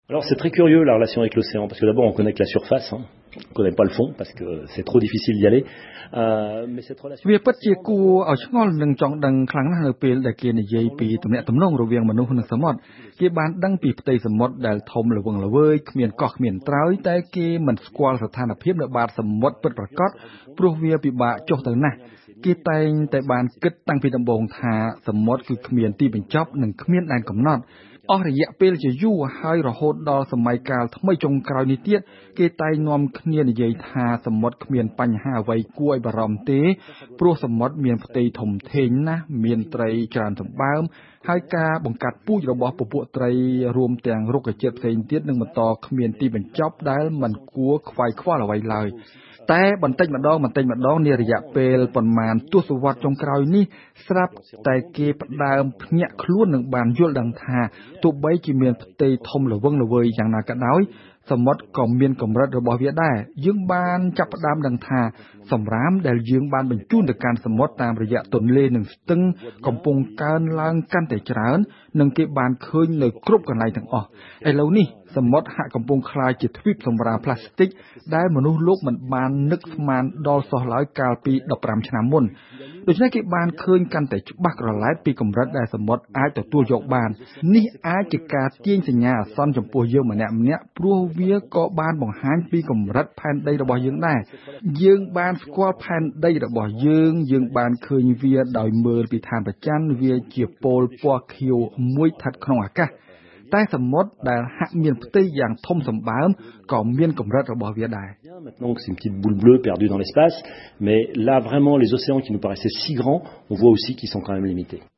Alors c'est très curieux la relation avec l'océan, parce que d'abord on connaît que la surface, hein. On ne connaît pas le fond, parce que c'est trop difficile d'y aller. Mais cette relation... វាពិតជាគួរឲ្យឆ្ងល់នឹងចង់ដឹងខ្លាំងណាស់នៅពេលដែលគេនិយាយពីទំនាក់ទំនងរវាងមនុស្សនិងសមុទ្រគេបានដឹងពីផ្ទៃសមុទ្រដែលធំល្វឹងល្វើយគ្មានកោះគ្មានត្រើយតែគេមិនស្គាល់ស្ថានភាពនៅបាតសមុទ្រពិតប្រាកដព្រោះវាពិបាកចុះទៅណាស់គេតែងតែបានគិតតាំងពីដំបូងថាសមុទ្រគឺគ្មានទីបញ្ចប់និងគ្មានដែនកំណត់អស់រយៈពេលជាយូរហើយរហូតដល់សម័យកាលថ្មីចុងក្រោយនេះទៀតគេតែងនាំគ្នានិយាយថាសមុទ្រគ្មានបញ្ហាអ្វីគួរឲ្យបារម្ភទេព្រោះសមុទ្រមានផ្ទៃធំធេងណាស់មានត្រីច្រើនសម្បើមហើយការបង្កាត់ពូជរបស់ពពួកត្រីរួមទាំងរុក្ខជាតិផ្សេងទៀតនឹងបន្តគ្មានទីបញ្ចប់ដែលមិនគួរខ្វាយខ្វល់អ្វីឡើយតែបន្តិចម្ដងនារយៈពេលប៉ុន្មានទសវត្សរ៍ចុងក្រោយនេះស្រាប់តែគេផ្ដើមភ្ញាក់ខ្លួននឹងបានយល់ដឹងថាទោះបីជាមានផ្ទៃធំល្វឹងល្វើយយ៉ាងណាក៏ដោយសមុទ្រក៏មានកម្រិតរបស់វាដែរយើងបានចាប់ផ្ដើមដឹងថាសម្រាមដែលយើងបានបញ្ជូនទៅកាន់សមុទ្រតាមរយៈទន្លេនិងស្ទឹងកំពុងកើនឡើងកាន់តែច្រើននិងគេបានឃើញនៅគ្រប់កន្លែងទាំងអស់ឥឡូវនេះសមុទ្រហាក់កំពុងក្លាយជាទ្វីបសម្រាមផ្លាស្ទិកដែលមនុស្សលោកមិនបាននឹកស្មានដល់សោះឡើយកាលពី15ឆ្នាំមុនដូច្នេះគេបានឃើញកាន់តែច្បាស់ក្រឡែតពីកម្រិតដែលសមុទ្រអាចទទួលយកបាននេះអាចជាការទាញសញ្ញាអាសន្នចំពោះយើងម្នាក់ព្រោះវាក៏បានបង្ហាញពីកម្រិតផែនដីរបស់យើងដែរយើងបានស្គាល់ផែនដីរបស់យើងបានឃើញវាដោយមើលពីឋានព្រះច័ន្ទវាជាពណ៌ពណ៌ខៀវមួយស្ថិតក្នុងអាកាសតែសមុទ្រដែលហាក់មានផ្ទៃយ៉ាងធំសម្បើមក៏មានកម្រិតរបស់វាដែរ Maintenant que c'est une petite boule bleue perdue dans l'espace, mais là vraiment les océans qui nous paraissaient si grands, on voit aussi qu'ils sont quand même limités.